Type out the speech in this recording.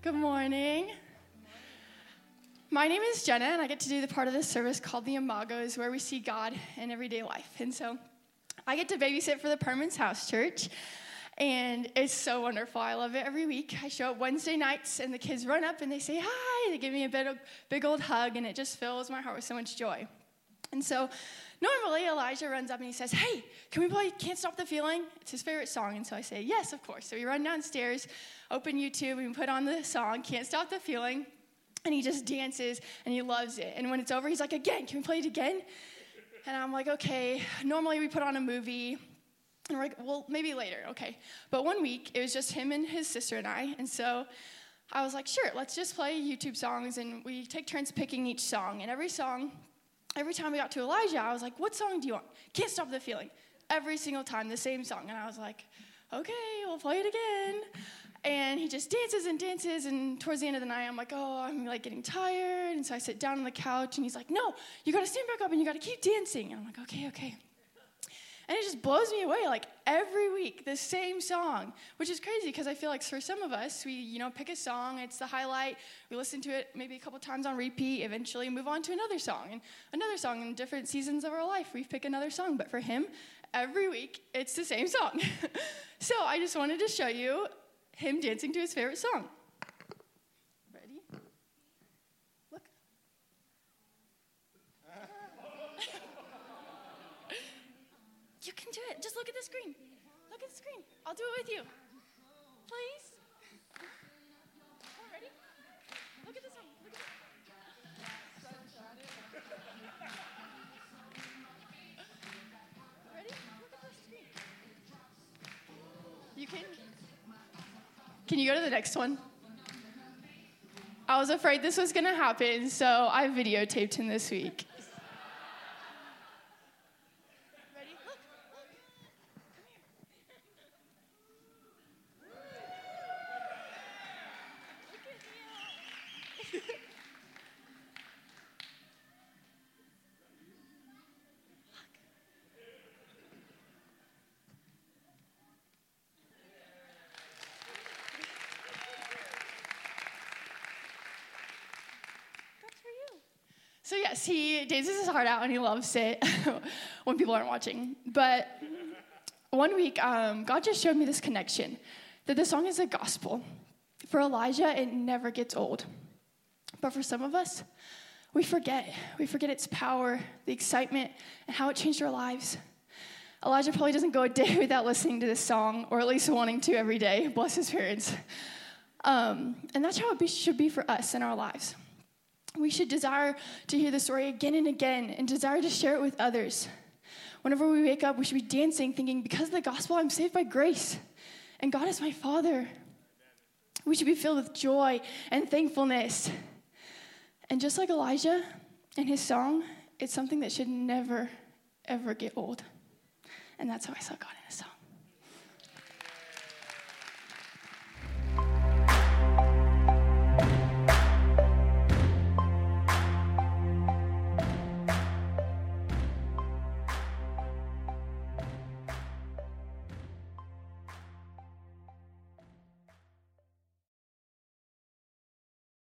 Good morning. My name is Jenna, and I get to do the part of this service called the Imagos, where we see God in everyday life. And so I get to babysit for the Permanence House Church, and it's so wonderful. I love it every week. I show up Wednesday nights, and the kids run up, and they say hi. They give me a big old hug, and it just fills my heart with so much joy. And so normally Elijah runs up, and he says, hey, can we play Can't Stop the Feeling? It's his favorite song, and so I say, yes, of course. So we run downstairs, open YouTube, and we put on the song, Can't Stop the Feeling. And he just dances, and he loves it. And when it's over, he's like, again, can we play it again? And I'm like, okay. Normally we put on a movie, and we're like, well, maybe later, okay. But one week, it was just him and his sister and I. And so I was like, sure, let's just play YouTube songs. And we take turns picking each song. And every time we got to Elijah, I was like, what song do you want? Can't Stop the Feeling. Every single time, the same song. And I was like, okay, we'll play it again. And he just dances and dances, and towards the end of the night, I'm like, oh, I'm like getting tired, and so I sit down on the couch, and he's like, no, you gotta stand back up, and you gotta keep dancing, and I'm like, okay. And it just blows me away, like every week, the same song, which is crazy, because I feel like for some of us, we, pick a song, it's the highlight, we listen to it maybe a couple times on repeat, eventually move on to another song, in different seasons of our life, we pick another song, but for him, every week, it's the same song. So I just wanted to show you him dancing to his favorite song. Ready? Look. You can do it. Just look at the screen. Look at the screen. I'll do it with you. Please. Ready? Look at the song. Look at it. Ready? Look at the screen. You can. Can you go to the next one? I was afraid this was going to happen, so I videotaped him this week. Ready? Look. Come here. Look at you. So yes, he dances his heart out and he loves it when people aren't watching. But one week, God just showed me this connection, that the song is a gospel. For Elijah, it never gets old. But for some of us, we forget. We forget its power, the excitement, and how it changed our lives. Elijah probably doesn't go a day without listening to this song, or at least wanting to every day. Bless his parents. And that's how it should be for us in our lives. We should desire to hear the story again and again and desire to share it with others. Whenever we wake up, we should be dancing, thinking, because of the gospel, I'm saved by grace, and God is my Father. We should be filled with joy and thankfulness. And just like Elijah and his song, it's something that should never, ever get old. And that's how I saw God in his song.